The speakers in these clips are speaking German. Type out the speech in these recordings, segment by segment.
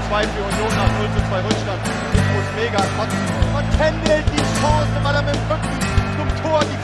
2 für Union nach 0:2 Rückstand. Ich muss mega kotzen. Und Kendall die Chance, weil er mit dem Rücken zum Tor die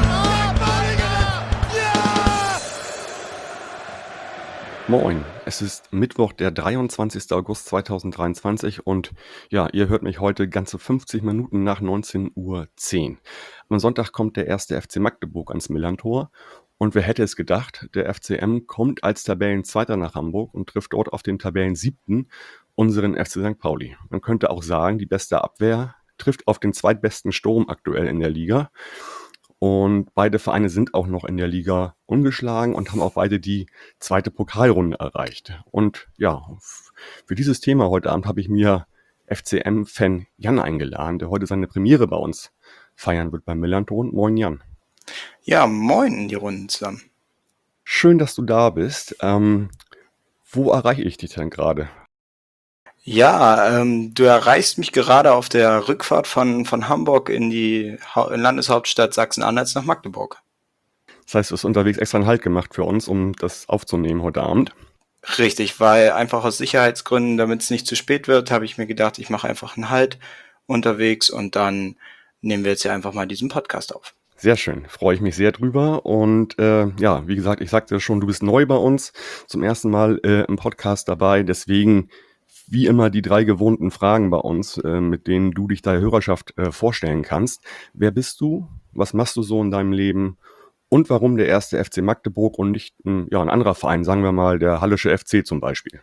Moin, es ist Mittwoch, der 23. August 2023 und ja, ihr hört mich heute ganze 50 Minuten nach 19:10 Uhr. Am Sonntag kommt der erste FC Magdeburg ans Millerntor und wer hätte es gedacht, der FCM kommt als Tabellenzweiter nach Hamburg und trifft dort auf den Tabellensiebten, unseren FC St. Pauli. Man könnte auch sagen, die beste Abwehr trifft auf den zweitbesten Sturm aktuell in der Liga. Und beide Vereine sind auch noch in der Liga ungeschlagen und haben auch beide die zweite Pokalrunde erreicht. Und ja, für dieses Thema heute Abend habe ich mir FCM-Fan Jan eingeladen, der heute seine Premiere bei uns feiern wird beim Millerntor. Moin Jan. Ja, moin in die Runden zusammen. Schön, dass du da bist. Wo erreiche ich dich denn gerade? Ja, du erreichst mich gerade auf der Rückfahrt von Hamburg in die Landeshauptstadt Sachsen-Anhalt nach Magdeburg. Das heißt, du hast unterwegs extra einen Halt gemacht für uns, um das aufzunehmen heute Abend. Richtig, weil einfach aus Sicherheitsgründen, damit es nicht zu spät wird, habe ich mir gedacht, ich mache einfach einen Halt unterwegs und dann nehmen wir jetzt ja einfach mal diesen Podcast auf. Sehr schön, freue ich mich sehr drüber und ja, wie gesagt, ich sagte schon, du bist neu bei uns, zum ersten Mal im Podcast dabei, deswegen wie immer die 3 gewohnten Fragen bei uns, mit denen du dich der Hörerschaft vorstellen kannst. Wer bist du? Was machst du so in deinem Leben? Und warum der erste FC Magdeburg und nicht ein anderer Verein, sagen wir mal der Hallische FC zum Beispiel?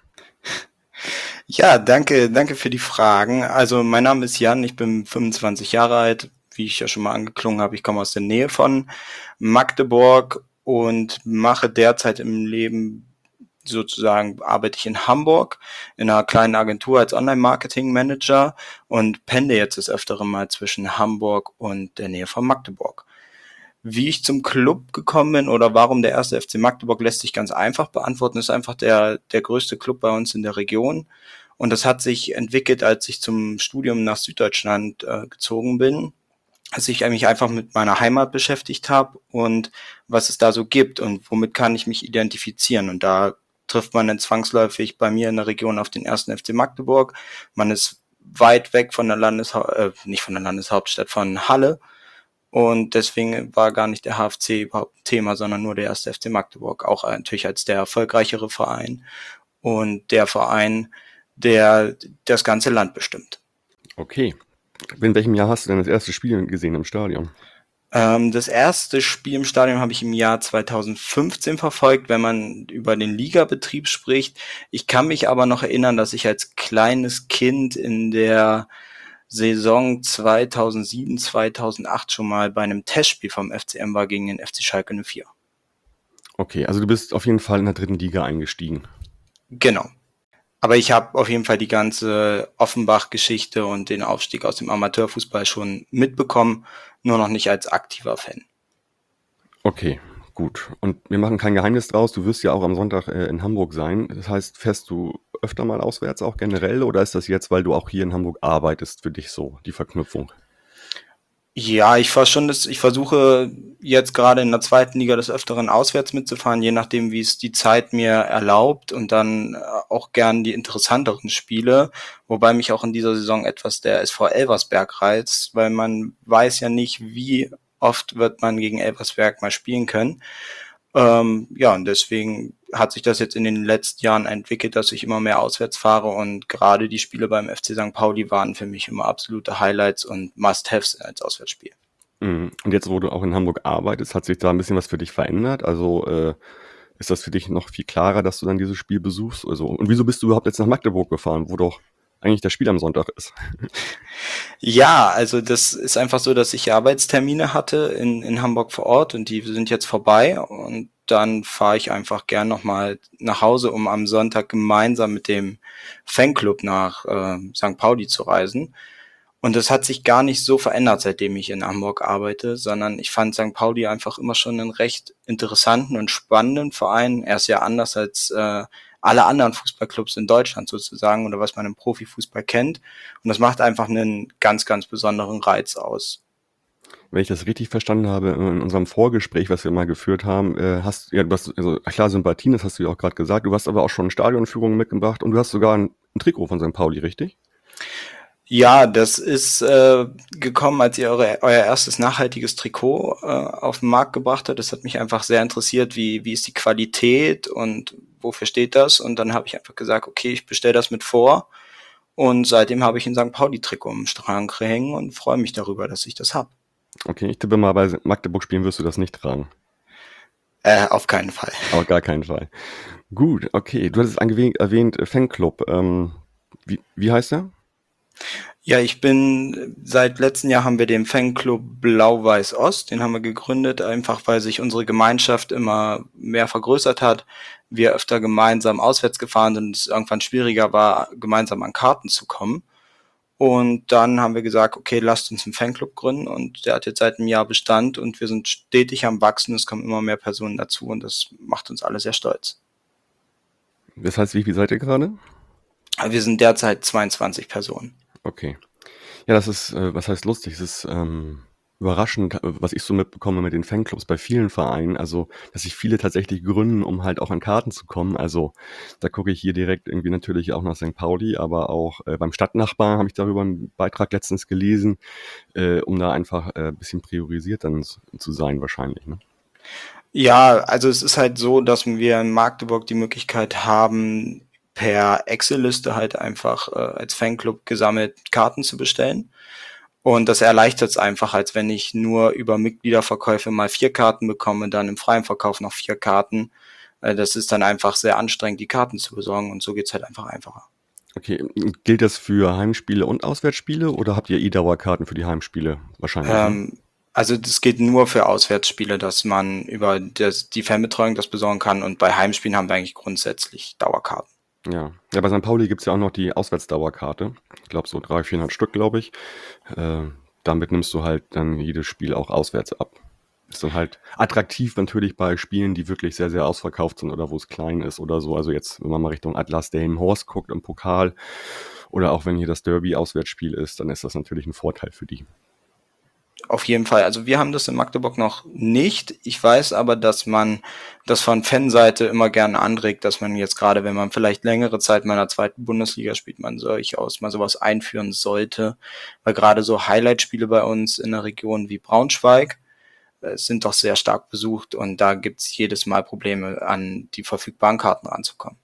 Ja, danke für die Fragen. Also mein Name ist Jan, ich bin 25 Jahre alt, wie ich ja schon mal angeklungen habe. Ich komme aus der Nähe von Magdeburg und mache derzeit im Leben sozusagen, arbeite ich in Hamburg in einer kleinen Agentur als Online-Marketing-Manager und pendle jetzt des Öfteren mal zwischen Hamburg und der Nähe von Magdeburg. Wie ich zum Club gekommen bin oder warum der erste FC Magdeburg, lässt sich ganz einfach beantworten. Das ist einfach der größte Club bei uns in der Region. Und das hat sich entwickelt, als ich zum Studium nach Süddeutschland gezogen bin, dass ich mich einfach mit meiner Heimat beschäftigt habe und was es da so gibt und womit kann ich mich identifizieren. Und da trifft man dann zwangsläufig bei mir in der Region auf den ersten FC Magdeburg. Man ist weit weg von der nicht von der Landeshauptstadt, von Halle. Und deswegen war gar nicht der HFC überhaupt ein Thema, sondern nur der erste FC Magdeburg. Auch natürlich als der erfolgreichere Verein und der Verein, der das ganze Land bestimmt. Okay. In welchem Jahr hast du denn das erste Spiel gesehen im Stadion? Das erste Spiel im Stadion habe ich im Jahr 2015 verfolgt, wenn man über den Ligabetrieb spricht. Ich kann mich aber noch erinnern, dass ich als kleines Kind in der Saison 2007, 2008 schon mal bei einem Testspiel vom FCM war gegen den FC Schalke 04. Okay, also du bist auf jeden Fall in der 3. Liga eingestiegen. Genau. Aber ich habe auf jeden Fall die ganze Offenbach-Geschichte und den Aufstieg aus dem Amateurfußball schon mitbekommen, nur noch nicht als aktiver Fan. Okay, gut. Und wir machen kein Geheimnis draus. Du wirst ja auch am Sonntag in Hamburg sein. Das heißt, fährst du öfter mal auswärts auch generell oder ist das jetzt, weil du auch hier in Hamburg arbeitest, für dich so die Verknüpfung? Ja, ich versuche jetzt gerade in der 2. Liga des Öfteren auswärts mitzufahren, je nachdem, wie es die Zeit mir erlaubt und dann auch gern die interessanteren Spiele, wobei mich auch in dieser Saison etwas der SV Elversberg reizt, weil man weiß ja nicht, wie oft wird man gegen Elversberg mal spielen können. Ja, und deswegen hat sich das jetzt in den letzten Jahren entwickelt, dass ich immer mehr auswärts fahre und gerade die Spiele beim FC St. Pauli waren für mich immer absolute Highlights und Must-Haves als Auswärtsspiel. Und jetzt, wo du auch in Hamburg arbeitest, hat sich da ein bisschen was für dich verändert? Also ist das für dich noch viel klarer, dass du dann dieses Spiel besuchst? Also, und wieso bist du überhaupt jetzt nach Magdeburg gefahren, wo doch eigentlich das Spiel am Sonntag ist? Ja, also das ist einfach so, dass ich Arbeitstermine hatte in Hamburg vor Ort und die sind jetzt vorbei und dann fahre ich einfach gern nochmal nach Hause, um am Sonntag gemeinsam mit dem Fanclub nach St. Pauli zu reisen. Und das hat sich gar nicht so verändert, seitdem ich in Hamburg arbeite, sondern ich fand St. Pauli einfach immer schon einen recht interessanten und spannenden Verein. Er ist ja anders als alle anderen Fußballclubs in Deutschland sozusagen oder was man im Profifußball kennt. Und das macht einfach einen ganz, ganz besonderen Reiz aus. Wenn ich das richtig verstanden habe, in unserem Vorgespräch, was wir mal geführt haben, du hast, also klar Sympathien, das hast du ja auch gerade gesagt, du hast aber auch schon Stadionführungen mitgebracht und du hast sogar ein ein Trikot von St. Pauli, richtig? Ja, das ist gekommen, als ihr euer erstes nachhaltiges Trikot auf den Markt gebracht habt. Das hat mich einfach sehr interessiert, wie ist die Qualität und wofür steht das? Und dann habe ich einfach gesagt, okay, ich bestelle das mit vor. Und seitdem habe ich ein St. Pauli-Trikot im Schrank hängen und freue mich darüber, dass ich das habe. Okay, ich tippe mal, bei Magdeburg-Spielen wirst du das nicht tragen. Auf keinen Fall. Auf gar keinen Fall. Gut, okay. Du hattest erwähnt Fanclub. Wie heißt der? Ja, seit letztem Jahr haben wir den Fanclub Blau-Weiß-Ost, den haben wir gegründet, einfach weil sich unsere Gemeinschaft immer mehr vergrößert hat. Wir öfter gemeinsam auswärts gefahren sind und es irgendwann schwieriger war, gemeinsam an Karten zu kommen. Und dann haben wir gesagt, okay, lasst uns einen Fanclub gründen und der hat jetzt seit einem Jahr Bestand und wir sind stetig am Wachsen, es kommen immer mehr Personen dazu und das macht uns alle sehr stolz. Das heißt, wie viel seid ihr gerade? Wir sind derzeit 22 Personen. Okay. Ja, das ist, was heißt lustig? Es ist überraschend, was ich so mitbekomme mit den Fanclubs bei vielen Vereinen. Also, dass sich viele tatsächlich gründen, um halt auch an Karten zu kommen. Also, da gucke ich hier direkt irgendwie natürlich auch nach St. Pauli, aber auch beim Stadtnachbar habe ich darüber einen Beitrag letztens gelesen, um da einfach ein bisschen priorisiert dann zu sein wahrscheinlich. Ne? Ja, also es ist halt so, dass wir in Magdeburg die Möglichkeit haben, per Excel-Liste halt einfach als Fanclub gesammelt Karten zu bestellen. Und das erleichtert es einfach, als wenn ich nur über Mitgliederverkäufe mal 4 Karten bekomme, dann im freien Verkauf noch 4 Karten. Das ist dann einfach sehr anstrengend, die Karten zu besorgen und so geht's halt einfach einfacher. Okay, gilt das für Heimspiele und Auswärtsspiele oder habt ihr E-Dauerkarten für die Heimspiele wahrscheinlich? Ne? Also das geht nur für Auswärtsspiele, dass man über die Fanbetreuung das besorgen kann und bei Heimspielen haben wir eigentlich grundsätzlich Dauerkarten. Ja. Ja, bei St. Pauli gibt's ja auch noch die Auswärtsdauerkarte. Ich glaube so 300, 400 Stück, glaube ich. Damit nimmst du halt dann jedes Spiel auch auswärts ab. Ist dann halt attraktiv natürlich bei Spielen, die wirklich sehr, sehr ausverkauft sind oder wo es klein ist oder so. Also jetzt, wenn man mal Richtung Atlas Delmenhorst guckt im Pokal oder auch wenn hier das Derby Auswärtsspiel ist, dann ist das natürlich ein Vorteil für die. Auf jeden Fall. Also wir haben das in Magdeburg noch nicht. Ich weiß aber, dass man das von Fanseite immer gerne anregt, dass man jetzt gerade, wenn man vielleicht längere Zeit mal in der zweiten Bundesliga spielt, man durchaus mal sowas einführen sollte. Weil gerade so Highlight-Spiele bei uns in der Region wie Braunschweig sind doch sehr stark besucht und da gibt's jedes Mal Probleme, an die verfügbaren Karten ranzukommen.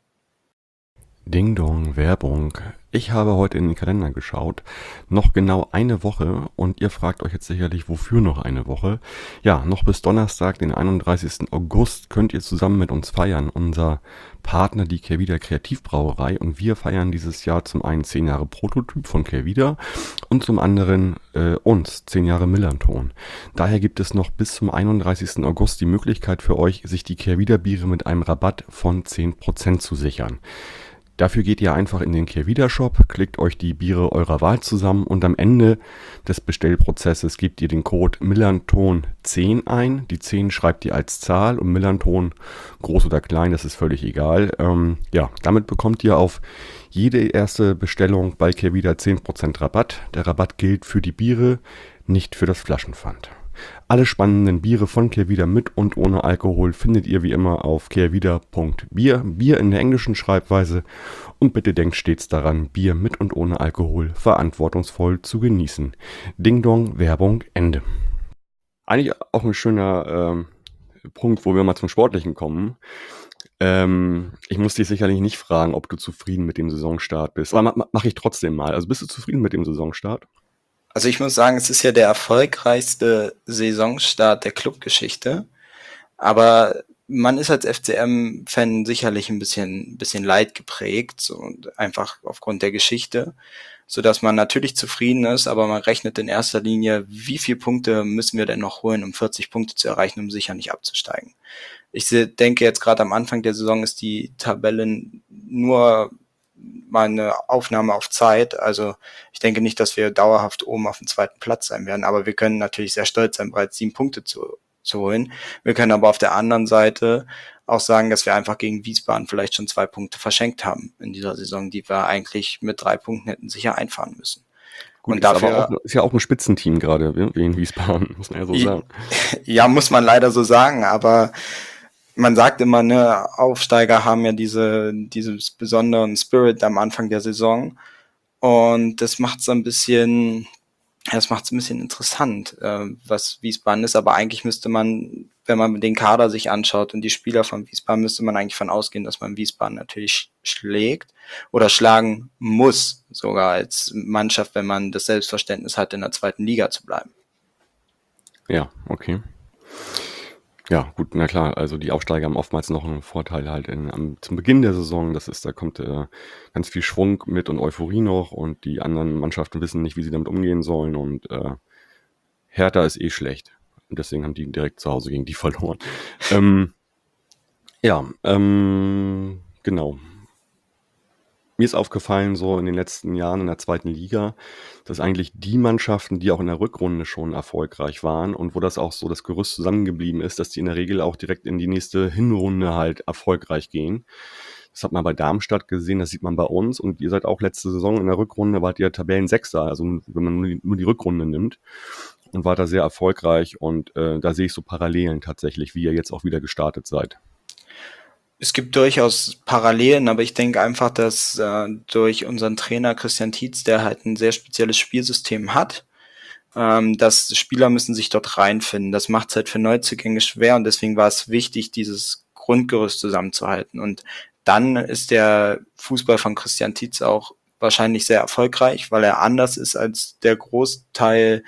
Ding Dong, Werbung. Ich habe heute in den Kalender geschaut. Noch genau eine Woche und ihr fragt euch jetzt sicherlich, wofür noch eine Woche? Ja, noch bis Donnerstag, den 31. August, könnt ihr zusammen mit uns feiern. Unser Partner, die Kehrwieder Kreativbrauerei, und wir feiern dieses Jahr zum einen 10 Jahre Prototyp von Kehrwieder und zum anderen uns 10 Jahre Millanton. Daher gibt es noch bis zum 31. August die Möglichkeit für euch, sich die Kehrwieder Biere mit einem Rabatt von 10% zu sichern. Dafür geht ihr einfach in den Kehrwieder Shop, klickt euch die Biere eurer Wahl zusammen und am Ende des Bestellprozesses gebt ihr den Code Millanton10 ein. Die 10 schreibt ihr als Zahl und Millanton, groß oder klein, das ist völlig egal. Ja, damit bekommt ihr auf jede erste Bestellung bei Kehrwieder 10% Rabatt. Der Rabatt gilt für die Biere, nicht für das Flaschenpfand. Alle spannenden Biere von Kehrwieder mit und ohne Alkohol findet ihr wie immer auf kehrwieder.bier, Bier in der englischen Schreibweise, und bitte denkt stets daran, Bier mit und ohne Alkohol verantwortungsvoll zu genießen. Ding Dong, Werbung, Ende. Eigentlich auch ein schöner Punkt, wo wir mal zum Sportlichen kommen. Ich muss dich sicherlich nicht fragen, ob du zufrieden mit dem Saisonstart bist, aber mache ich trotzdem mal. Also bist du zufrieden mit dem Saisonstart? Also ich muss sagen, es ist ja der erfolgreichste Saisonstart der Clubgeschichte. Aber man ist als FCM-Fan sicherlich ein bisschen leid geprägt und einfach aufgrund der Geschichte, so dass man natürlich zufrieden ist, aber man rechnet in erster Linie, wie viele Punkte müssen wir denn noch holen, um 40 Punkte zu erreichen, um sicher nicht abzusteigen. Ich denke jetzt gerade am Anfang der Saison ist die Tabelle nur mal eine Aufnahme auf Zeit. Also ich denke nicht, dass wir dauerhaft oben auf dem 2. Platz sein werden, aber wir können natürlich sehr stolz sein, bereits 7 Punkte zu holen. Wir können aber auf der anderen Seite auch sagen, dass wir einfach gegen Wiesbaden vielleicht schon 2 Punkte verschenkt haben in dieser Saison, die wir eigentlich mit 3 Punkten hätten sicher einfahren müssen. Gut, und dafür ist ja auch ein Spitzenteam gerade, wie in Wiesbaden, muss man ja so sagen. Ja, muss man leider so sagen, aber man sagt immer, ne, Aufsteiger haben ja dieses besonderen Spirit am Anfang der Saison. Und das macht es ein bisschen, ja, das macht es ein bisschen interessant, was Wiesbaden ist. Aber eigentlich müsste man, wenn man den Kader sich anschaut und die Spieler von Wiesbaden, müsste man eigentlich von ausgehen, dass man Wiesbaden natürlich schlägt oder schlagen muss, sogar als Mannschaft, wenn man das Selbstverständnis hat, in der zweiten Liga zu bleiben. Ja, okay. Ja, gut, na klar, also die Aufsteiger haben oftmals noch einen Vorteil halt zum Beginn der Saison. Da kommt ganz viel Schwung mit und Euphorie noch und die anderen Mannschaften wissen nicht, wie sie damit umgehen sollen und Hertha ist eh schlecht. Und deswegen haben die direkt zu Hause gegen die verloren. Genau. Mir ist aufgefallen, so in den letzten Jahren in der zweiten Liga, dass eigentlich die Mannschaften, die auch in der Rückrunde schon erfolgreich waren und wo das auch so das Gerüst zusammengeblieben ist, dass die in der Regel auch direkt in die nächste Hinrunde halt erfolgreich gehen. Das hat man bei Darmstadt gesehen, das sieht man bei uns und ihr seid auch letzte Saison in der Rückrunde, wart ihr Tabellensechster, also wenn man nur die Rückrunde nimmt und war da sehr erfolgreich und da sehe ich so Parallelen tatsächlich, wie ihr jetzt auch wieder gestartet seid. Es gibt durchaus Parallelen, aber ich denke einfach, dass durch unseren Trainer Christian Tietz, der halt ein sehr spezielles Spielsystem hat, dass Spieler müssen sich dort reinfinden. Das macht es halt für Neuzugänge schwer und deswegen war es wichtig, dieses Grundgerüst zusammenzuhalten. Und dann ist der Fußball von Christian Tietz auch wahrscheinlich sehr erfolgreich, weil er anders ist als der Großteil,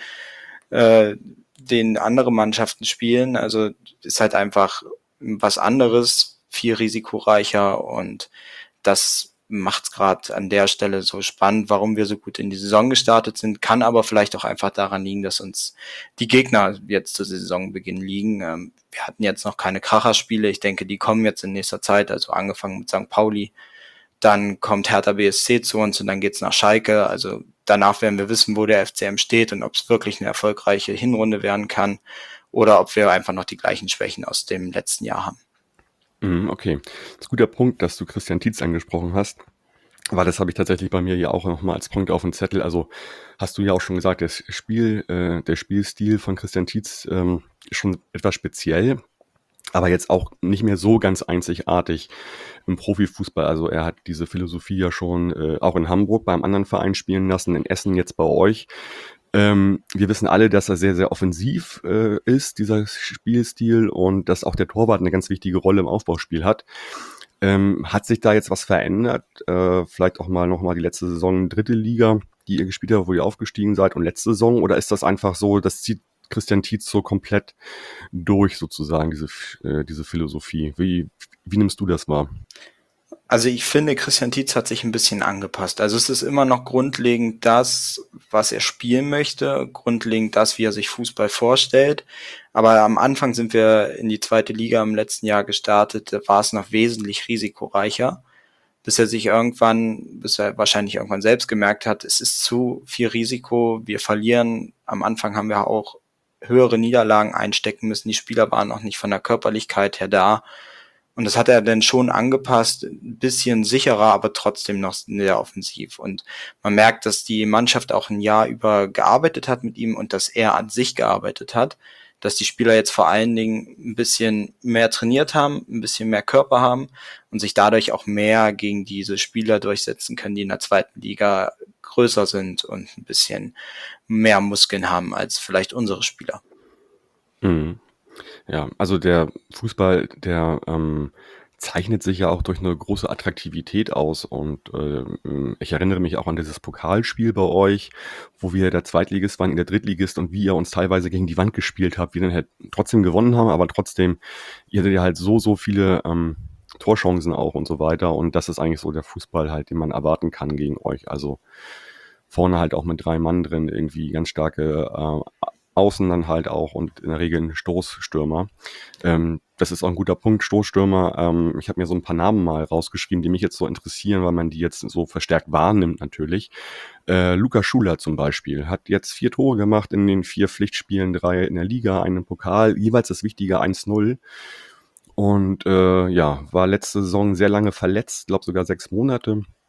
den andere Mannschaften spielen. Also ist halt einfach was anderes, viel risikoreicher und das macht es gerade an der Stelle so spannend, warum wir so gut in die Saison gestartet sind, kann aber vielleicht auch einfach daran liegen, dass uns die Gegner jetzt zu Saisonbeginn liegen. Wir hatten jetzt noch keine Kracherspiele, ich denke, die kommen jetzt in nächster Zeit, also angefangen mit St. Pauli, dann kommt Hertha BSC zu uns und dann geht's nach Schalke, also danach werden wir wissen, wo der FCM steht und ob es wirklich eine erfolgreiche Hinrunde werden kann oder ob wir einfach noch die gleichen Schwächen aus dem letzten Jahr haben. Okay, das ist ein guter Punkt, dass du Christian Tietz angesprochen hast, weil das habe ich tatsächlich bei mir ja auch nochmal als Punkt auf dem Zettel. Also hast du ja auch schon gesagt, der Spielstil von Christian Tietz ist schon etwas speziell, aber jetzt auch nicht mehr so ganz einzigartig im Profifußball. Also er hat diese Philosophie ja schon auch in Hamburg beim anderen Verein spielen lassen, in Essen jetzt bei euch. Wir wissen alle, dass er sehr, sehr offensiv ist, dieser Spielstil, und dass auch der Torwart eine ganz wichtige Rolle im Aufbauspiel hat. Hat sich da jetzt was verändert? Vielleicht auch mal nochmal die letzte Saison dritte Liga, die ihr gespielt habt, wo ihr aufgestiegen seid, und letzte Saison? Oder ist das einfach so, das zieht Christian Tietz so komplett durch sozusagen, diese Philosophie? Wie nimmst du das wahr? Also ich finde, Christian Tietz hat sich ein bisschen angepasst. Also es ist immer noch grundlegend das, was er spielen möchte, grundlegend das, wie er sich Fußball vorstellt. Aber am Anfang sind wir in die zweite Liga im letzten Jahr gestartet, da war es noch wesentlich risikoreicher, bis er wahrscheinlich irgendwann selbst gemerkt hat, es ist zu viel Risiko, wir verlieren. Am Anfang haben wir auch höhere Niederlagen einstecken müssen, die Spieler waren noch nicht von der Körperlichkeit her da. Und das hat er dann schon angepasst, ein bisschen sicherer, aber trotzdem noch sehr offensiv. Und man merkt, dass die Mannschaft auch ein Jahr über gearbeitet hat mit ihm und dass er an sich gearbeitet hat, dass die Spieler jetzt vor allen Dingen ein bisschen mehr trainiert haben, ein bisschen mehr Körper haben und sich dadurch auch mehr gegen diese Spieler durchsetzen können, die in der zweiten Liga größer sind und ein bisschen mehr Muskeln haben als vielleicht unsere Spieler. Mhm. Ja, also der Fußball, der zeichnet sich ja auch durch eine große Attraktivität aus, und ich erinnere mich auch an dieses Pokalspiel bei euch, wo wir der Zweitligist waren, in der Drittligist, und wie ihr uns teilweise gegen die Wand gespielt habt, wir dann halt trotzdem gewonnen haben, aber trotzdem, ihr hattet ja halt so viele Torchancen auch und so weiter, und das ist eigentlich so der Fußball halt, den man erwarten kann gegen euch. Also vorne halt auch mit 3 Mann drin, irgendwie ganz starke Außen dann halt auch, und in der Regel ein Stoßstürmer. Das ist auch ein guter Punkt, Stoßstürmer. Ich habe mir so ein paar Namen mal rausgeschrieben, die mich jetzt so interessieren, weil man die jetzt so verstärkt wahrnimmt natürlich. Lukas Schuler zum Beispiel hat jetzt 4 Tore gemacht in den 4 Pflichtspielen, 3 in der Liga, einen im Pokal, jeweils das wichtige 1-0. Und war letzte Saison sehr lange verletzt, glaube sogar 6 Monate.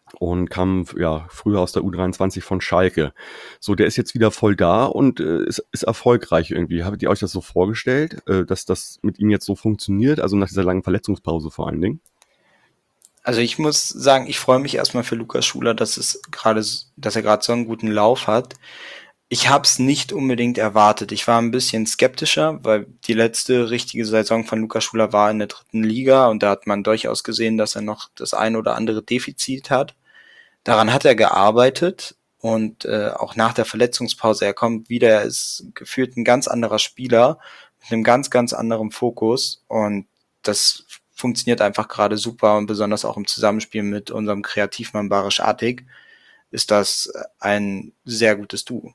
und kam ja früher aus der U23 von Schalke. So, der ist jetzt wieder voll da und ist erfolgreich irgendwie. Habt ihr euch das so vorgestellt, dass das mit ihm jetzt so funktioniert? Also nach dieser langen Verletzungspause vor allen Dingen? Also ich muss sagen, ich freue mich erstmal für Lukas Schuler, dass er gerade so einen guten Lauf hat. Ich habe es nicht unbedingt erwartet. Ich war ein bisschen skeptischer, weil die letzte richtige Saison von Lukas Schuler war in der dritten Liga und da hat man durchaus gesehen, dass er noch das ein oder andere Defizit hat. Daran hat er gearbeitet und auch nach der Verletzungspause, er kommt wieder, er ist gefühlt ein ganz anderer Spieler mit einem ganz, ganz anderen Fokus und das funktioniert einfach gerade super und besonders auch im Zusammenspiel mit unserem Kreativmann Barisch Artig ist das ein sehr gutes Duo.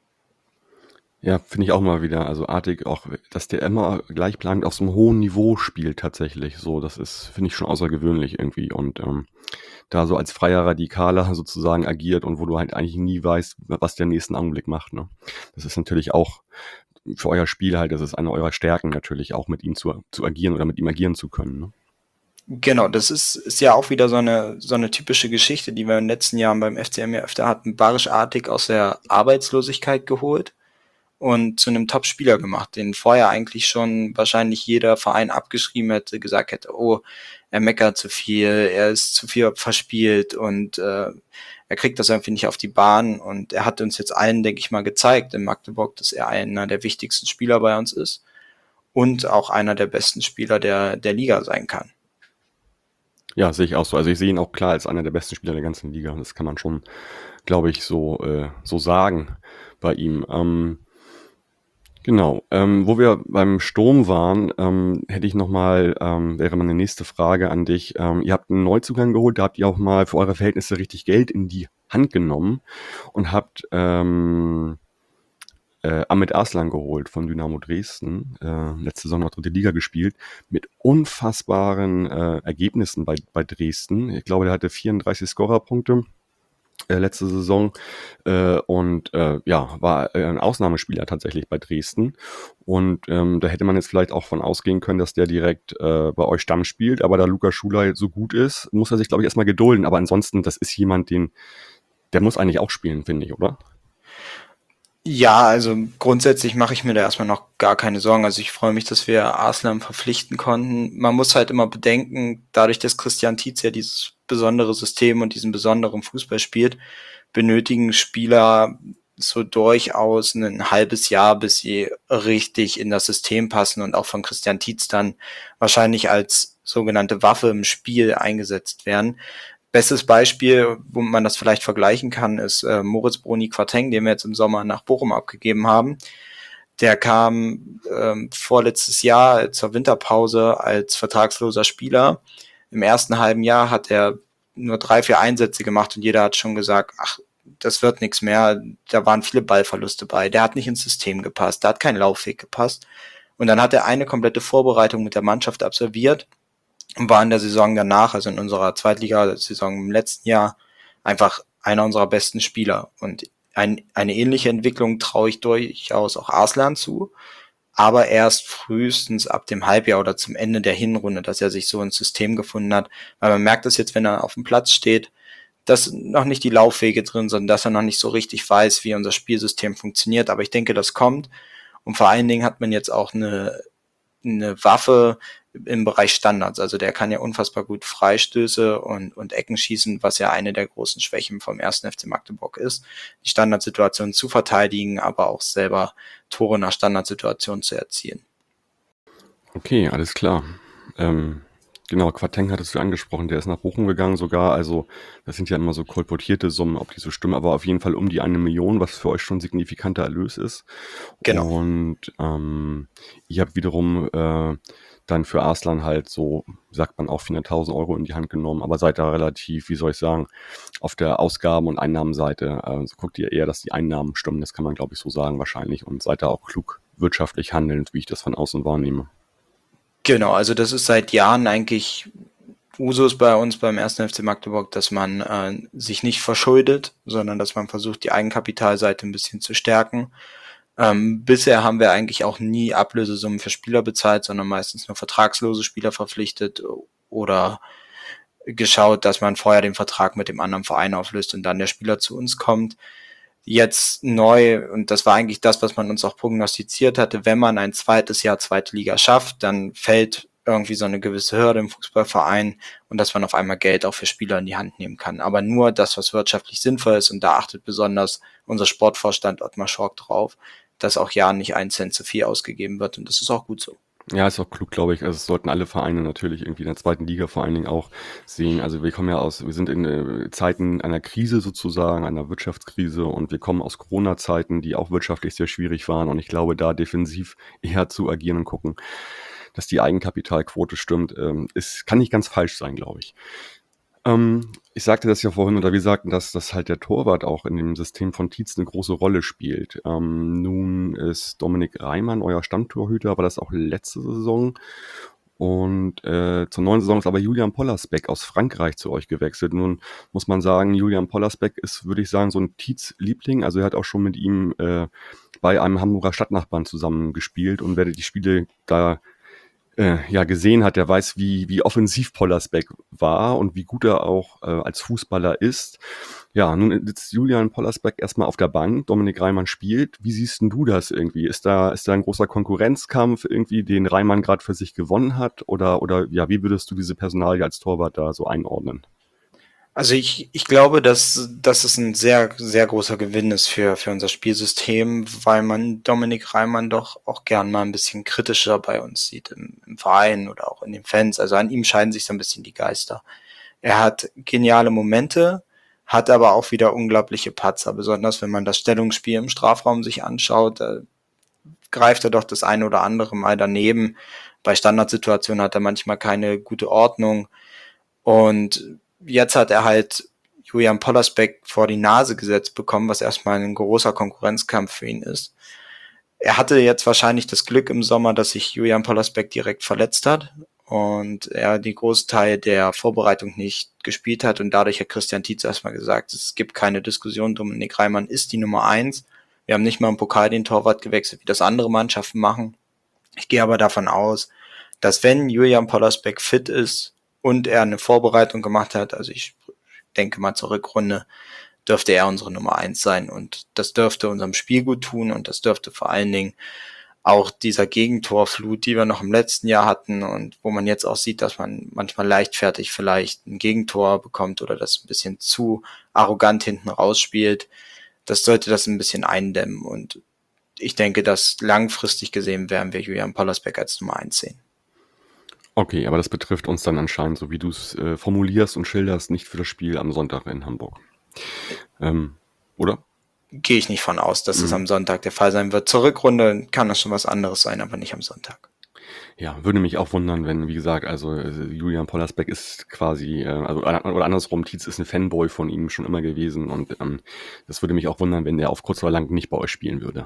Ja, finde ich auch mal wieder. Also artig auch, dass der immer gleichbleibend auf so einem hohen Niveau spielt tatsächlich. So, das ist, finde ich schon außergewöhnlich irgendwie. Und da so als freier Radikaler sozusagen agiert und wo du halt eigentlich nie weißt, was der nächsten Augenblick macht. Ne? Das ist natürlich auch für euer Spiel halt, das ist eine eurer Stärken natürlich, auch mit ihm zu agieren oder mit ihm agieren zu können. Ne? Genau, das ist ja auch wieder so eine typische Geschichte, die wir in den letzten Jahren beim FCM ja öfter hatten. Barisch Artig aus der Arbeitslosigkeit geholt und zu einem Top-Spieler gemacht, den vorher eigentlich schon wahrscheinlich jeder Verein abgeschrieben hätte, gesagt hätte, oh, er meckert zu viel, er ist zu viel verspielt und er kriegt das irgendwie nicht auf die Bahn und er hat uns jetzt allen, denke ich mal, gezeigt in Magdeburg, dass er einer der wichtigsten Spieler bei uns ist und auch einer der besten Spieler der Liga sein kann. Ja, sehe ich auch so. Also ich sehe ihn auch klar als einer der besten Spieler der ganzen Liga. Das kann man schon, glaube ich, so sagen bei ihm. Genau. Wo wir beim Sturm waren, hätte ich wäre meine nächste Frage an dich. Ihr habt einen Neuzugang geholt, da habt ihr auch mal für eure Verhältnisse richtig Geld in die Hand genommen und habt Ahmed Arslan geholt von Dynamo Dresden, letzte Saison noch dritte Liga gespielt, mit unfassbaren Ergebnissen bei Dresden. Ich glaube, der hatte 34 Scorerpunkte letzte Saison und ja, war ein Ausnahmespieler tatsächlich bei Dresden. Und da hätte man jetzt vielleicht auch von ausgehen können, dass der direkt bei euch Stamm spielt. Aber da Lukas Schuler so gut ist, muss er sich, glaube ich, erstmal gedulden. Aber ansonsten, das ist jemand, der muss eigentlich auch spielen, finde ich, oder? Ja, also grundsätzlich mache ich mir da erstmal noch gar keine Sorgen. Also ich freue mich, dass wir Arslan verpflichten konnten. Man muss halt immer bedenken, dadurch, dass Christian Tietz ja dieses besondere System und diesen besonderen Fußball spielt, benötigen Spieler so durchaus ein halbes Jahr, bis sie richtig in das System passen und auch von Christian Tietz dann wahrscheinlich als sogenannte Waffe im Spiel eingesetzt werden. Bestes Beispiel, wo man das vielleicht vergleichen kann, ist Moritz Bruni-Quateng, den wir jetzt im Sommer nach Bochum abgegeben haben. Der kam vorletztes Jahr zur Winterpause als vertragsloser Spieler. Im ersten halben Jahr hat er nur 3, 4 Einsätze gemacht und jeder hat schon gesagt, ach, das wird nichts mehr. Da waren viele Ballverluste bei. Der hat nicht ins System gepasst. Der hat keinen Laufweg gepasst. Und dann hat er eine komplette Vorbereitung mit der Mannschaft absolviert und war in der Saison danach, also in unserer Zweitliga-Saison im letzten Jahr, einfach einer unserer besten Spieler. Und eine ähnliche Entwicklung traue ich durchaus auch Arslan zu, aber erst frühestens ab dem Halbjahr oder zum Ende der Hinrunde, dass er sich so ins System gefunden hat. Weil man merkt es jetzt, wenn er auf dem Platz steht, dass noch nicht die Laufwege drin sind, dass er noch nicht so richtig weiß, wie unser Spielsystem funktioniert. Aber ich denke, das kommt. Und vor allen Dingen hat man jetzt auch eine Waffe im Bereich Standards. Also der kann ja unfassbar gut Freistöße und Ecken schießen, was ja eine der großen Schwächen vom 1. FC Magdeburg ist. Die Standardsituation zu verteidigen, aber auch selber Tore nach Standardsituationen zu erzielen. Okay, alles klar. Genau, Quateng hattest du angesprochen, der ist nach Bochum gegangen sogar, also das sind ja immer so kolportierte Summen, ob die so stimmen, aber auf jeden Fall um die 1 Million, was für euch schon ein signifikanter Erlös ist. Genau. Und ihr habt wiederum dann für Arslan halt so, sagt man auch 400.000 Euro in die Hand genommen, aber seid da relativ, wie soll ich sagen, auf der Ausgaben- und Einnahmenseite, so guckt ihr eher, dass die Einnahmen stimmen, das kann man glaube ich so sagen wahrscheinlich und seid da auch klug wirtschaftlich handelnd, wie ich das von außen wahrnehme. Genau, also das ist seit Jahren eigentlich Usus bei uns beim 1. FC Magdeburg, dass man sich nicht verschuldet, sondern dass man versucht, die Eigenkapitalseite ein bisschen zu stärken. Bisher haben wir eigentlich auch nie Ablösesummen für Spieler bezahlt, sondern meistens nur vertragslose Spieler verpflichtet oder geschaut, dass man vorher den Vertrag mit dem anderen Verein auflöst und dann der Spieler zu uns kommt. Jetzt neu, und das war eigentlich das, was man uns auch prognostiziert hatte, wenn man ein zweites Jahr zweite Liga schafft, dann fällt irgendwie so eine gewisse Hürde im Fußballverein und dass man auf einmal Geld auch für Spieler in die Hand nehmen kann. Aber nur das, was wirtschaftlich sinnvoll ist, und da achtet besonders unser Sportvorstand Ottmar Schork drauf, dass auch ja nicht 1 Cent zu viel ausgegeben wird, und das ist auch gut so. Ja, ist auch klug, glaube ich. Also es sollten alle Vereine natürlich irgendwie in der zweiten Liga vor allen Dingen auch sehen. Also wir sind in Zeiten einer Krise sozusagen, einer Wirtschaftskrise, und wir kommen aus Corona-Zeiten, die auch wirtschaftlich sehr schwierig waren, und ich glaube, da defensiv eher zu agieren und gucken, dass die Eigenkapitalquote stimmt, kann nicht ganz falsch sein, glaube ich. Ich sagte das ja vorhin, oder wir sagten, dass halt der Torwart auch in dem System von Tietz eine große Rolle spielt. Nun ist Dominik Reimann euer Stammtorhüter, war das auch letzte Saison. Und zur neuen Saison ist aber Julian Pollersbeck aus Frankreich zu euch gewechselt. Nun muss man sagen, Julian Pollersbeck ist, würde ich sagen, so ein Tietz-Liebling. Also er hat auch schon mit ihm bei einem Hamburger Stadtnachbarn zusammen gespielt, und wer die Spiele da gesehen hat, der weiß, wie offensiv Pollersbeck war und wie gut er auch als Fußballer ist. Ja, nun sitzt Julian Pollersbeck erstmal auf der Bank, Dominik Reimann spielt. Wie siehst denn du das irgendwie? Ist da ein großer Konkurrenzkampf irgendwie, den Reimann gerade für sich gewonnen hat? Oder ja, wie würdest du diese Personalie als Torwart da so einordnen? Also ich glaube, dass es ein sehr, sehr großer Gewinn ist für unser Spielsystem, weil man Dominik Reimann doch auch gern mal ein bisschen kritischer bei uns sieht im Verein oder auch in den Fans. Also an ihm scheiden sich so ein bisschen die Geister. Er hat geniale Momente, hat aber auch wieder unglaubliche Patzer, besonders wenn man das Stellungsspiel im Strafraum sich anschaut, da greift er doch das eine oder andere Mal daneben. Bei Standardsituationen hat er manchmal keine gute Ordnung, und jetzt hat er halt Julian Pollersbeck vor die Nase gesetzt bekommen, was erstmal ein großer Konkurrenzkampf für ihn ist. Er hatte jetzt wahrscheinlich das Glück im Sommer, dass sich Julian Pollersbeck direkt verletzt hat und er den Großteil der Vorbereitung nicht gespielt hat, und dadurch hat Christian Tietz erstmal gesagt, es gibt keine Diskussion, Dominik Reimann ist die Nummer 1. Wir haben nicht mal im Pokal den Torwart gewechselt, wie das andere Mannschaften machen. Ich gehe aber davon aus, dass wenn Julian Pollersbeck fit ist und er eine Vorbereitung gemacht hat, also ich denke mal zur Rückrunde, dürfte er unsere Nummer 1 sein, und das dürfte unserem Spiel gut tun, und das dürfte vor allen Dingen auch dieser Gegentorflut, die wir noch im letzten Jahr hatten und wo man jetzt auch sieht, dass man manchmal leichtfertig vielleicht ein Gegentor bekommt oder das ein bisschen zu arrogant hinten rausspielt, das sollte das ein bisschen eindämmen, und ich denke, dass langfristig gesehen werden wir Julian Pollersbeck als Nummer 1 sehen. Okay, aber das betrifft uns dann anscheinend, so wie du es formulierst und schilderst, nicht für das Spiel am Sonntag in Hamburg. Oder? Gehe ich nicht von aus, dass es am Sonntag der Fall sein wird. Zur Rückrunde kann das schon was anderes sein, aber nicht am Sonntag. Ja, würde mich auch wundern, wenn, wie gesagt, also Julian Pollersbeck ist quasi, oder andersrum, Tietz ist ein Fanboy von ihm schon immer gewesen, und das würde mich auch wundern, wenn der auf kurz oder lang nicht bei euch spielen würde.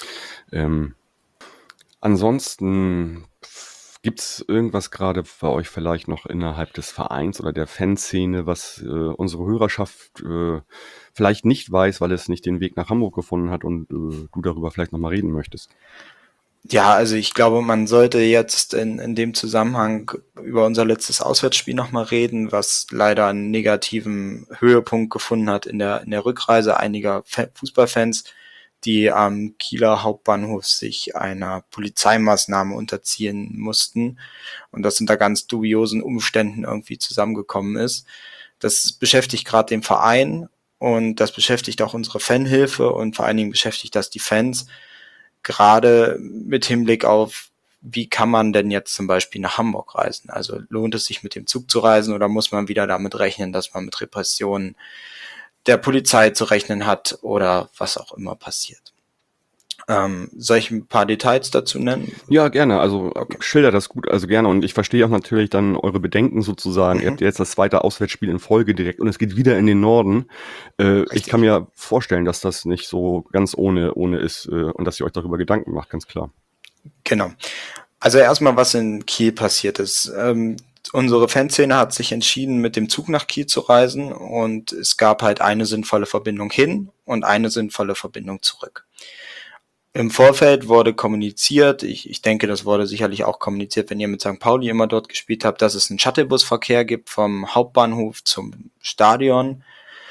Ansonsten gibt's irgendwas gerade bei euch vielleicht noch innerhalb des Vereins oder der Fanszene, was unsere Hörerschaft vielleicht nicht weiß, weil es nicht den Weg nach Hamburg gefunden hat, und du darüber vielleicht nochmal reden möchtest? Ja, also ich glaube, man sollte jetzt in dem Zusammenhang über unser letztes Auswärtsspiel nochmal reden, was leider einen negativen Höhepunkt gefunden hat in der Rückreise einiger Fußballfans, die am Kieler Hauptbahnhof sich einer Polizeimaßnahme unterziehen mussten und das unter ganz dubiosen Umständen irgendwie zusammengekommen ist. Das beschäftigt gerade den Verein, und das beschäftigt auch unsere Fanhilfe, und vor allen Dingen beschäftigt das die Fans, gerade mit Hinblick auf, wie kann man denn jetzt zum Beispiel nach Hamburg reisen? Also lohnt es sich mit dem Zug zu reisen, oder muss man wieder damit rechnen, dass man mit Repressionen der Polizei zu rechnen hat oder was auch immer passiert? Soll ich ein paar Details dazu nennen? Ja, gerne. Also schilder das gut, also gerne. Und ich verstehe auch natürlich dann eure Bedenken sozusagen. Ihr habt jetzt das zweite Auswärtsspiel in Folge direkt, und es geht wieder in den Norden. Ich kann mir vorstellen, dass das nicht so ganz ohne ist und dass ihr euch darüber Gedanken macht, ganz klar. Genau. Also erstmal, was in Kiel passiert ist. Unsere Fanszene hat sich entschieden, mit dem Zug nach Kiel zu reisen, und es gab halt eine sinnvolle Verbindung hin und eine sinnvolle Verbindung zurück. Im Vorfeld wurde kommuniziert, ich denke, das wurde sicherlich auch kommuniziert, wenn ihr mit St. Pauli immer dort gespielt habt, dass es einen Shuttlebusverkehr gibt vom Hauptbahnhof zum Stadion,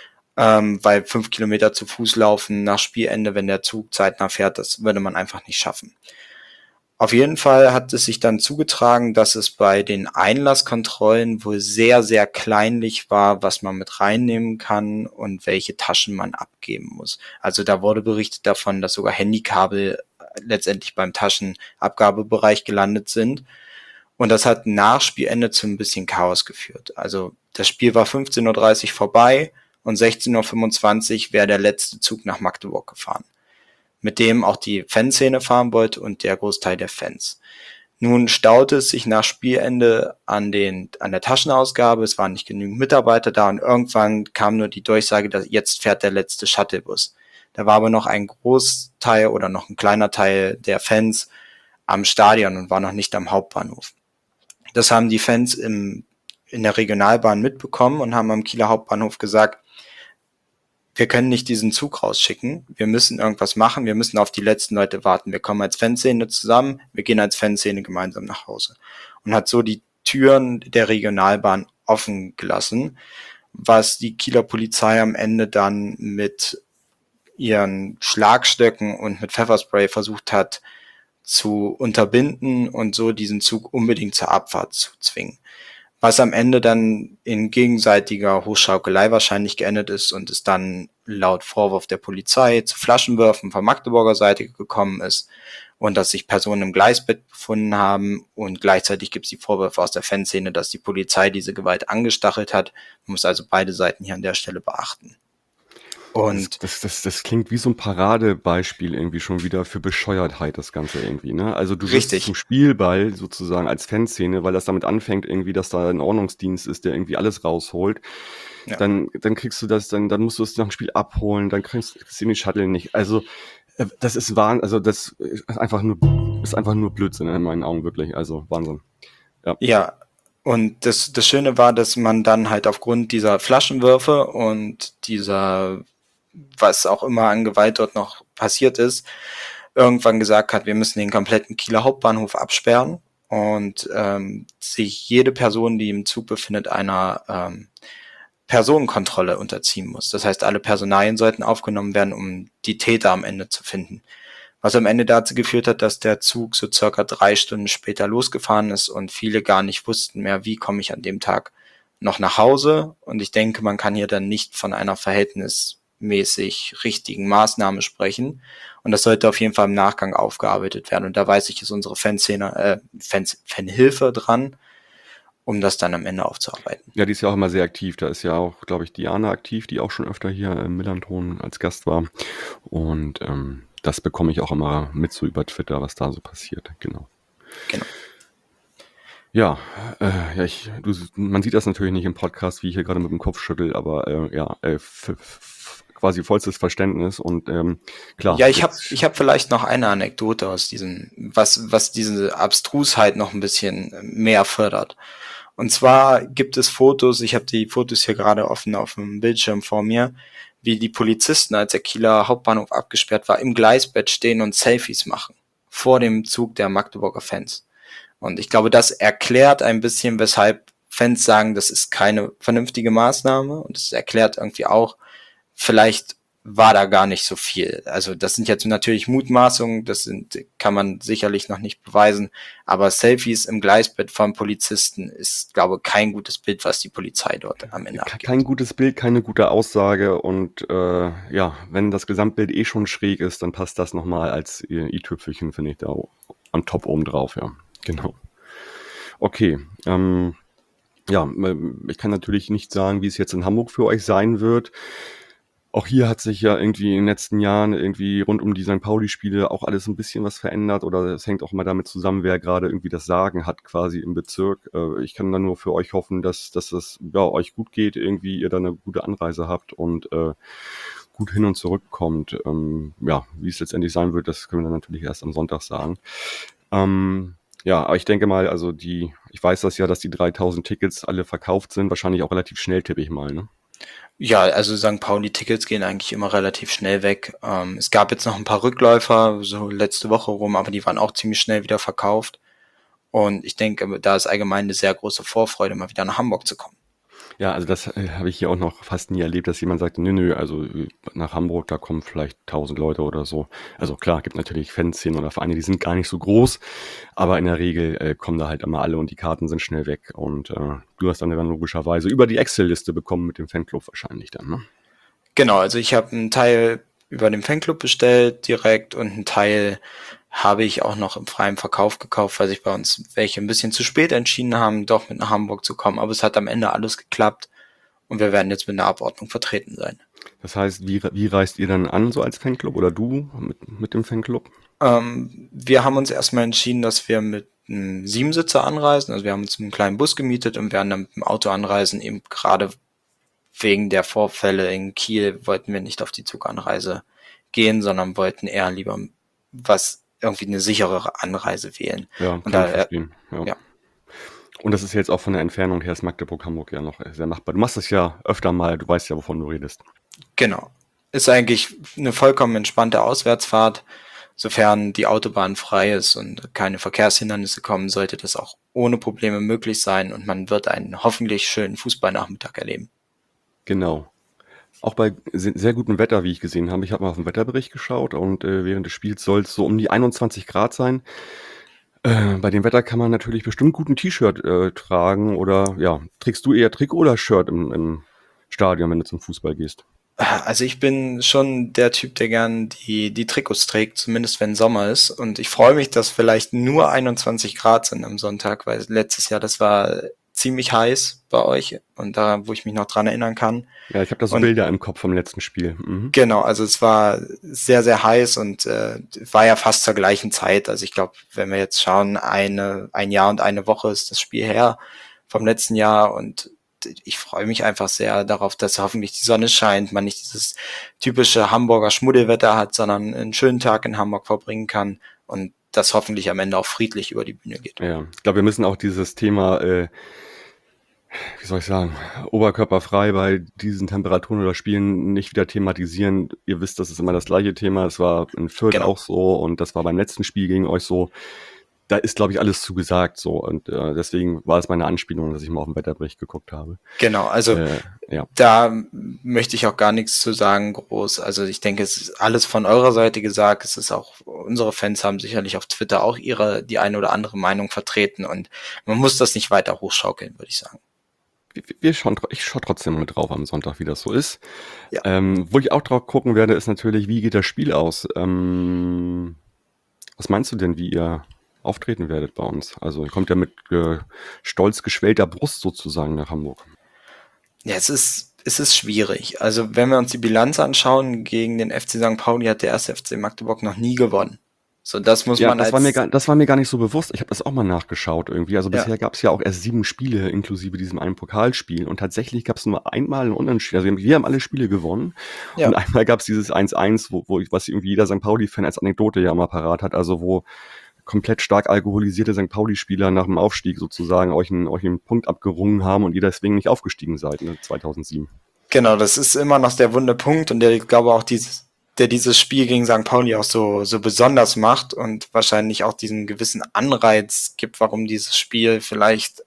weil 5 Kilometer zu Fuß laufen nach Spielende, wenn der Zug zeitnah fährt, das würde man einfach nicht schaffen. Auf jeden Fall hat es sich dann zugetragen, dass es bei den Einlasskontrollen wohl sehr, sehr kleinlich war, was man mit reinnehmen kann und welche Taschen man abgeben muss. Also da wurde berichtet davon, dass sogar Handykabel letztendlich beim Taschenabgabebereich gelandet sind. Und das hat nach Spielende zu ein bisschen Chaos geführt. Also das Spiel war 15:30 Uhr vorbei und 16:25 Uhr wäre der letzte Zug nach Magdeburg gefahren, mit dem auch die Fanszene fahren wollte und der Großteil der Fans. Nun staute es sich nach Spielende an der Taschenausgabe, es waren nicht genügend Mitarbeiter da und irgendwann kam nur die Durchsage, dass jetzt fährt der letzte Shuttlebus. Da war aber noch ein Großteil oder noch ein kleiner Teil der Fans am Stadion und war noch nicht am Hauptbahnhof. Das haben die Fans in der Regionalbahn mitbekommen und haben am Kieler Hauptbahnhof gesagt, wir können nicht diesen Zug rausschicken, wir müssen irgendwas machen, wir müssen auf die letzten Leute warten. Wir kommen als Fanszene zusammen, wir gehen als Fanszene gemeinsam nach Hause. Und hat so die Türen der Regionalbahn offen gelassen, was die Kieler Polizei am Ende dann mit ihren Schlagstöcken und mit Pfefferspray versucht hat zu unterbinden und so diesen Zug unbedingt zur Abfahrt zu zwingen. Was am Ende dann in gegenseitiger Hochschaukelei wahrscheinlich geendet ist und es dann laut Vorwurf der Polizei zu Flaschenwürfen von Magdeburger Seite gekommen ist und dass sich Personen im Gleisbett befunden haben und gleichzeitig gibt es die Vorwürfe aus der Fanszene, dass die Polizei diese Gewalt angestachelt hat. Man muss also beide Seiten hier an der Stelle beachten. Und Das klingt wie so ein Paradebeispiel irgendwie schon wieder für Bescheuertheit, das Ganze irgendwie, ne? Also du wirst richtig, zum Spielball sozusagen als Fanszene, weil das damit anfängt irgendwie, dass da ein Ordnungsdienst ist, der irgendwie alles rausholt. ja. Dann kriegst du das, dann musst du es nach dem Spiel abholen, dann kriegst du den Shuttle nicht. Also das ist also das ist einfach nur Blödsinn in meinen Augen, wirklich. Also Wahnsinn. Ja, und das Schöne war, dass man dann halt aufgrund dieser Flaschenwürfe und dieser, was auch immer an Gewalt dort noch passiert ist, irgendwann gesagt hat, wir müssen den kompletten Kieler Hauptbahnhof absperren und sich jede Person, die im Zug befindet, einer Personenkontrolle unterziehen muss. Das heißt, alle Personalien sollten aufgenommen werden, um die Täter am Ende zu finden. Was am Ende dazu geführt hat, dass der Zug so circa 3 Stunden später losgefahren ist und viele gar nicht wussten mehr, wie komme ich an dem Tag noch nach Hause. Und ich denke, man kann hier dann nicht von einer verhältnismäßig richtigen Maßnahme sprechen. Und das sollte auf jeden Fall im Nachgang aufgearbeitet werden. Und da weiß ich, ist unsere Fanhilfe dran, um das dann am Ende aufzuarbeiten. Ja, die ist ja auch immer sehr aktiv. Da ist ja auch, glaube ich, Diana aktiv, die auch schon öfter hier im Millanton als Gast war. Und das bekomme ich auch immer mit so über Twitter, was da so passiert. Genau. Ja, man sieht das natürlich nicht im Podcast, wie ich hier gerade mit dem Kopf schüttel, aber quasi vollstes Verständnis und klar. Ja, ich hab vielleicht noch eine Anekdote aus diesem, was diese Abstrusheit noch ein bisschen mehr fördert. Und zwar gibt es Fotos, ich habe die Fotos hier gerade offen auf dem Bildschirm vor mir, wie die Polizisten, als der Kieler Hauptbahnhof abgesperrt war, im Gleisbett stehen und Selfies machen vor dem Zug der Magdeburger Fans. Und ich glaube, das erklärt ein bisschen, weshalb Fans sagen, das ist keine vernünftige Maßnahme. Und es erklärt irgendwie auch, vielleicht war da gar nicht so viel. Also das sind jetzt natürlich Mutmaßungen, kann man sicherlich noch nicht beweisen, aber Selfies im Gleisbett von Polizisten ist, glaube ich, kein gutes Bild, was die Polizei dort am Ende abgibt. Kein gutes Bild, keine gute Aussage und wenn das Gesamtbild schon schräg ist, dann passt das nochmal als i-Tüpfelchen, finde ich, da am Top oben drauf, ja. Genau. Okay, ich kann natürlich nicht sagen, wie es jetzt in Hamburg für euch sein wird. Auch hier hat sich ja irgendwie in den letzten Jahren irgendwie rund um die St. Pauli-Spiele auch alles ein bisschen was verändert oder es hängt auch mal damit zusammen, wer gerade irgendwie das Sagen hat quasi im Bezirk. Ich kann dann nur für euch hoffen, dass das euch gut geht, irgendwie ihr da eine gute Anreise habt und gut hin und zurück kommt. Wie es letztendlich sein wird, das können wir dann natürlich erst am Sonntag sagen. Aber ich denke mal, ich weiß das ja, dass die 3000 Tickets alle verkauft sind, wahrscheinlich auch relativ schnell, tippe ich mal, ne? Ja, also St. Pauli-Tickets gehen eigentlich immer relativ schnell weg. Es gab jetzt noch ein paar Rückläufer, so letzte Woche rum, aber die waren auch ziemlich schnell wieder verkauft. Und ich denke, da ist allgemein eine sehr große Vorfreude, mal wieder nach Hamburg zu kommen. Ja, also das habe ich hier auch noch fast nie erlebt, dass jemand sagt, nö, also nach Hamburg, da kommen vielleicht 1000 Leute oder so. Also klar, gibt natürlich Fanszenen oder Vereine, die sind gar nicht so groß, aber in der Regel kommen da halt immer alle und die Karten sind schnell weg. Und du hast dann logischerweise über die Excel-Liste bekommen mit dem Fanclub wahrscheinlich dann, ne? Genau, also ich habe einen Teil über den Fanclub bestellt direkt und einen Teil habe ich auch noch im freien Verkauf gekauft, weil sich bei uns welche ein bisschen zu spät entschieden haben, doch mit nach Hamburg zu kommen. Aber es hat am Ende alles geklappt und wir werden jetzt mit einer Abordnung vertreten sein. Das heißt, wie reist ihr dann an, so als Fanclub oder du mit dem Fanclub? Wir haben uns erstmal entschieden, dass wir mit einem Siebensitzer anreisen. Also wir haben uns einen kleinen Bus gemietet und werden dann mit dem Auto anreisen. Eben gerade wegen der Vorfälle in Kiel wollten wir nicht auf die Zuganreise gehen, sondern wollten eher lieber irgendwie eine sicherere Anreise wählen. Ja, Und kann ich daher, verstehen. Ja. ja, Und das ist jetzt auch von der Entfernung her, ist Magdeburg-Hamburg ja noch sehr machbar. Du machst das ja öfter mal, du weißt ja, wovon du redest. genau. Ist eigentlich eine vollkommen entspannte Auswärtsfahrt. Sofern die Autobahn frei ist und keine Verkehrshindernisse kommen, sollte das auch ohne Probleme möglich sein und man wird einen hoffentlich schönen Fußballnachmittag erleben. Genau. Auch bei sehr gutem Wetter, wie ich gesehen habe. Ich habe mal auf den Wetterbericht geschaut und während des Spiels soll es so um die 21 Grad sein. Bei dem Wetter kann man natürlich bestimmt gut ein T-Shirt tragen oder ja, trägst du eher Trikot oder Shirt im Stadion, wenn du zum Fußball gehst? Also ich bin schon der Typ, der gern die Trikots trägt, zumindest wenn Sommer ist. Und ich freue mich, dass vielleicht nur 21 Grad sind am Sonntag, weil letztes Jahr das war ziemlich heiß bei euch und da, wo ich mich noch dran erinnern kann. Ja, ich habe da so Und Bilder im Kopf vom letzten Spiel. Mhm. genau, also es war sehr, sehr heiß und war ja fast zur gleichen Zeit. Also ich glaube, wenn wir jetzt schauen, ein Jahr und eine Woche ist das Spiel her vom letzten Jahr und ich freue mich einfach sehr darauf, dass hoffentlich die Sonne scheint, man nicht dieses typische Hamburger Schmuddelwetter hat, sondern einen schönen Tag in Hamburg verbringen kann und das hoffentlich am Ende auch friedlich über die Bühne geht. Ja, ich glaube, wir müssen auch dieses Thema, wie soll ich sagen, oberkörperfrei bei diesen Temperaturen oder Spielen nicht wieder thematisieren. Ihr wisst, das ist immer das gleiche Thema. Es war in Fürth Genau. auch so und das war beim letzten Spiel gegen euch so. Da ist, glaube ich, alles zugesagt so und deswegen war es meine Anspielung, dass ich mal auf den Wetterbericht geguckt habe. Genau, also Ja. da möchte ich auch gar nichts zu sagen groß. Also ich denke, es ist alles von eurer Seite gesagt. Es ist auch, unsere Fans haben sicherlich auf Twitter auch die eine oder andere Meinung vertreten und man muss das nicht weiter hochschaukeln, würde ich sagen. Ich schaue trotzdem mal drauf am Sonntag, wie das so ist. Ja. Wo ich auch drauf gucken werde, ist natürlich, wie geht das Spiel aus? Was meinst du denn, wie ihr auftreten werdet bei uns? Also ihr kommt ja mit stolz geschwellter Brust sozusagen nach Hamburg. Ja, es ist schwierig. Also wenn wir uns die Bilanz anschauen, gegen den FC St. Pauli hat der erste FC Magdeburg noch nie gewonnen. So, das muss Ja, man das war mir gar nicht so bewusst. Ich habe das auch mal nachgeschaut irgendwie. Also Ja. bisher gab es ja auch erst 7 Spiele inklusive diesem einen Pokalspiel und tatsächlich gab es nur einmal ein Unentschieden. Also wir haben alle Spiele gewonnen Ja. und einmal gab es dieses 1-1, was irgendwie jeder St. Pauli-Fan als Anekdote ja immer parat hat. Also wo komplett stark alkoholisierte St. Pauli-Spieler nach dem Aufstieg sozusagen euch einen Punkt abgerungen haben und ihr deswegen nicht aufgestiegen seid, ne, 2007. Genau, das ist immer noch der wunde Punkt und ich glaube auch der dieses Spiel gegen St. Pauli auch so besonders macht und wahrscheinlich auch diesen gewissen Anreiz gibt, warum dieses Spiel vielleicht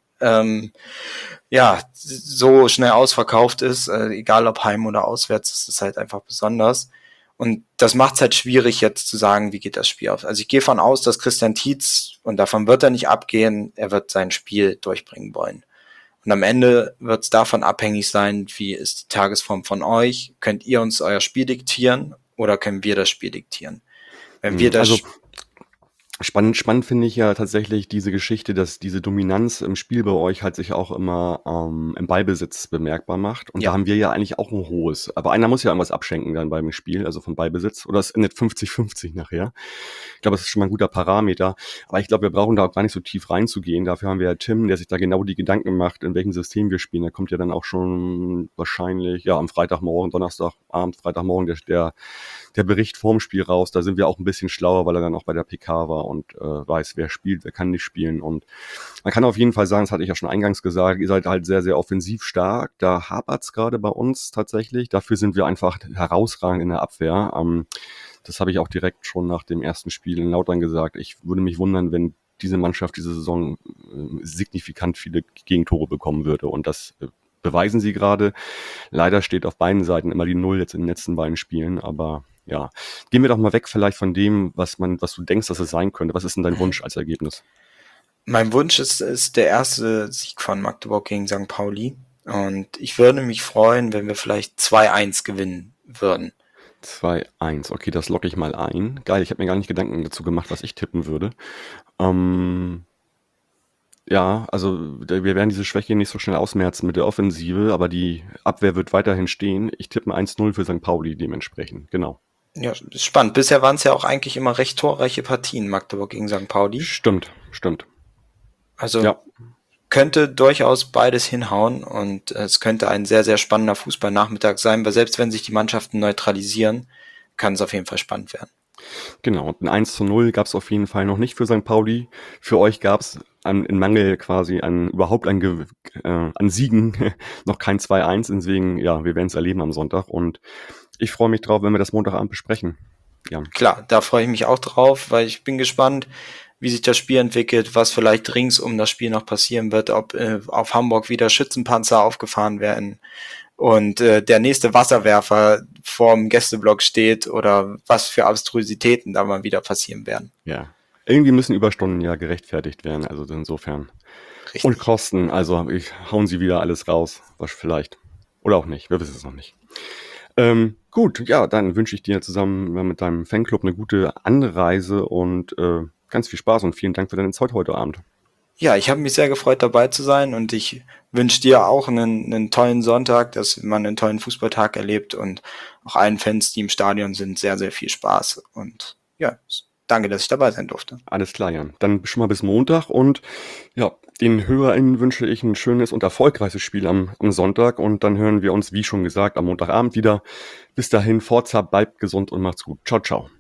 so schnell ausverkauft ist, egal ob heim oder auswärts, ist es halt einfach besonders. Und das macht es halt schwierig, jetzt zu sagen, wie geht das Spiel aus. Also ich gehe von aus, dass Christian Tietz, und davon wird er nicht abgehen, er wird sein Spiel durchbringen wollen. Und am Ende wird es davon abhängig sein, wie ist die Tagesform von euch. Könnt ihr uns euer Spiel diktieren oder können wir das Spiel diktieren? Wenn wir das Spannend finde ich ja tatsächlich diese Geschichte, dass diese Dominanz im Spiel bei euch halt sich auch immer im Ballbesitz bemerkbar macht. Und Ja. da haben wir ja eigentlich auch ein hohes. Aber einer muss ja irgendwas abschenken dann beim Spiel, also vom Ballbesitz. Oder es endet 50-50 nachher. Ich glaube, das ist schon mal ein guter Parameter. Aber ich glaube, wir brauchen da auch gar nicht so tief reinzugehen. Dafür haben wir ja Tim, der sich da genau die Gedanken macht, in welchem System wir spielen. Da kommt ja dann auch schon wahrscheinlich, ja, am Freitagmorgen, Donnerstagabend, Freitagmorgen der Bericht vorm Spiel raus. Da sind wir auch ein bisschen schlauer, weil er dann auch bei der PK war und weiß, wer spielt, wer kann nicht spielen. Und man kann auf jeden Fall sagen, das hatte ich ja schon eingangs gesagt, ihr seid halt sehr, sehr offensiv stark. Da hapert's gerade bei uns tatsächlich. Dafür sind wir einfach herausragend in der Abwehr. Das habe ich auch direkt schon nach dem ersten Spiel in Lautern gesagt. Ich würde mich wundern, wenn diese Mannschaft diese Saison signifikant viele Gegentore bekommen würde. Und das beweisen sie gerade. Leider steht auf beiden Seiten immer die Null jetzt in den letzten beiden Spielen. Aber ja, gehen wir doch mal weg vielleicht von dem, was du denkst, dass es sein könnte. Was ist denn dein Wunsch als Ergebnis? Mein Wunsch ist der erste Sieg von Magdeburg gegen St. Pauli. Und ich würde mich freuen, wenn wir vielleicht 2-1 gewinnen würden. 2-1, okay, das logge ich mal ein. Geil, ich habe mir gar nicht Gedanken dazu gemacht, was ich tippen würde. Ja, also wir werden diese Schwäche nicht so schnell ausmerzen mit der Offensive, aber die Abwehr wird weiterhin stehen. Ich tippe 1-0 für St. Pauli dementsprechend, genau. Ja, ist spannend. Bisher waren es ja auch eigentlich immer recht torreiche Partien, Magdeburg gegen St. Pauli. Stimmt. Also Ja, könnte durchaus beides hinhauen und es könnte ein sehr, sehr spannender Fußballnachmittag sein, weil selbst wenn sich die Mannschaften neutralisieren, kann es auf jeden Fall spannend werden. genau. Und ein 1-0 gab es auf jeden Fall noch nicht für St. Pauli. Für euch gab es in Mangel quasi an Siegen noch kein 2-1. Deswegen, ja, wir werden es erleben am Sonntag. Und ich freue mich drauf, wenn wir das Montagabend besprechen. Ja. Klar, da freue ich mich auch drauf, weil ich bin gespannt, wie sich das Spiel entwickelt, was vielleicht rings um das Spiel noch passieren wird, ob auf Hamburg wieder Schützenpanzer aufgefahren werden und der nächste Wasserwerfer vorm Gästeblock steht oder was für Abstrusitäten da mal wieder passieren werden. Ja. Irgendwie müssen Überstunden ja gerechtfertigt werden, also insofern. Richtig. Und Kosten, also hauen sie wieder alles raus, was vielleicht. Oder auch nicht, wir wissen es noch nicht. Gut, ja, dann wünsche ich dir zusammen mit deinem Fanclub eine gute Anreise und ganz viel Spaß und vielen Dank für deine Zeit heute Abend. Ja, ich habe mich sehr gefreut, dabei zu sein und ich wünsche dir auch einen tollen Sonntag, dass man einen tollen Fußballtag erlebt und auch allen Fans, die im Stadion sind, sehr, sehr viel Spaß. Und ja, danke, dass ich dabei sein durfte. Alles klar, Jan. Dann schon mal bis Montag und ja, den HörerInnen wünsche ich ein schönes und erfolgreiches Spiel am Sonntag und dann hören wir uns, wie schon gesagt, am Montagabend wieder. Bis dahin, Forza, bleibt gesund und macht's gut. Ciao, ciao.